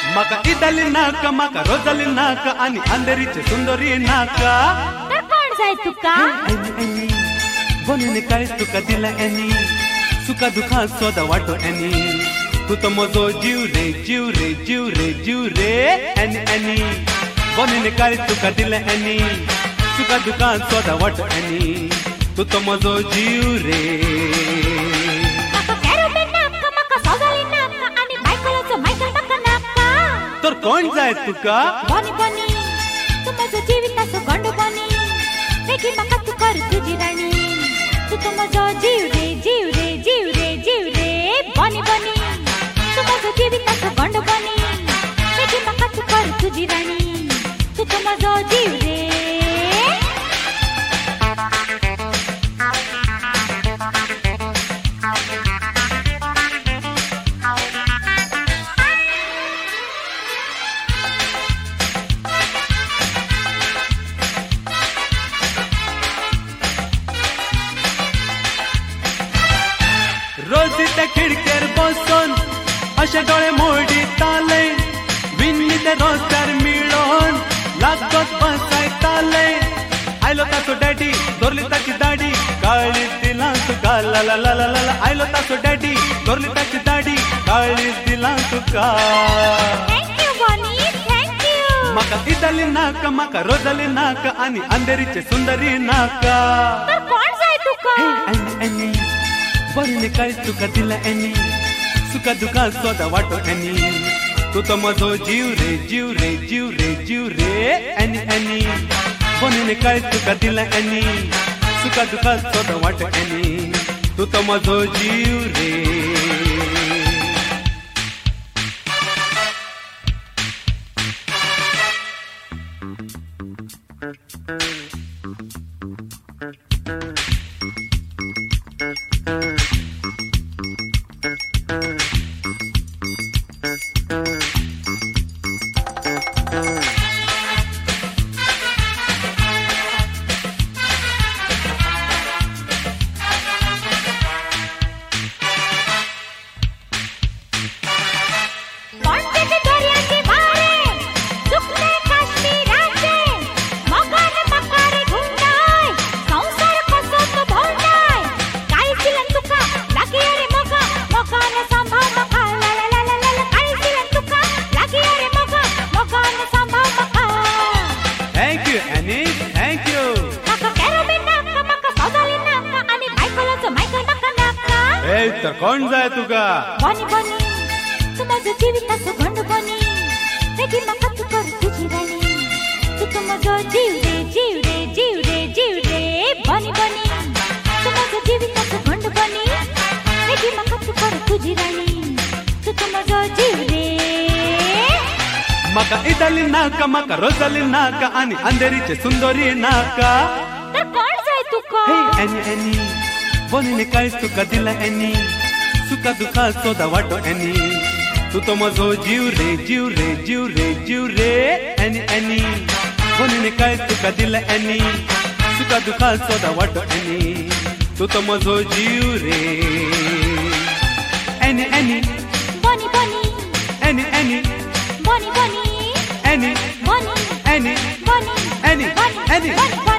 मका इदली नाका मका रोजली नाका आणि अंधेरीचे सुंदरी नाका तर कोण जाय तुका एनी बनने काय तुका दिला एनी सुका दुखा सोदा वाटो एनी तू तो मजो जीव रे जीव रे जीव रे जीव रे एनी बनने काय तुका दिला एनी सुका दुखा सोदा वाटो एनी तू तो मजो जीव रे तर कोण जाय तुका बनी बनी तू माझ्या जीविताचं गंड बनी देखी मका तू कर तुझी राणी तू तो माझा जीव रे जीव रे जीव रे जीव रे बनी बनी तू माझ्या जीविताचं गंड बनी देखी मका तू कर तुझी राणी तू तो माझा जीव रे रोजी त्या खिडक्यार बसून अशे डोळे मोडीताले विन्नी ते रस्त्यार मिळून लागत बसायताले आयलो ताचो डॅडी दोरली ताची दाढी काळीच दिला तुका ला ला ला ला ला आयलो ताचो डॅडी दोरली ताची दाढी काळीच दिला तुका थँक्यू बनी थँक्यू मका इदली नाका मका रोजली नाका आणि अंधेरीचे सुंदरी नाका तर कोण जाय तुका एनी बनने काय तुका दिला एनी सुका दुखा सोदा वाटो एनी तू तो मजो जीव रे जीव रे जीव रे जीव रे एनी बनने काय तुका दिला एनी सुका दुखा सोदा वाटो एनी तू तो मजो जीव रे Thank you. तर कोण जाय तुका बनी बनी तू माझ्या जीविताचं गंड बनी देखी मका तू कर तुझी राणी तू तो माझा जीव रे जीव रे जीव रे जीव रे बनी बनी तू माझ्या जीविताचं गंड बनी देखी मका तू कर तुझी राणी तू तो माझा जीव रे मका इदली नाका मका रोजली नाका आणि अंधेरीचे सुंदरी नाका तर कोण जाय तुका एनी बनने काय तुका दिला एनी सुका दुखा सोदा वाटो एनी तू तो मजो जीव रे जीव रे जीव रे जीव रे एनी बनने काय तुका दिला एनी सुका दुखा सोदा वाटो एनी तू तो मजो जीव रे एनी बनी बनी एनी बनी बनी एनी बनी एनी बनी एनी बनी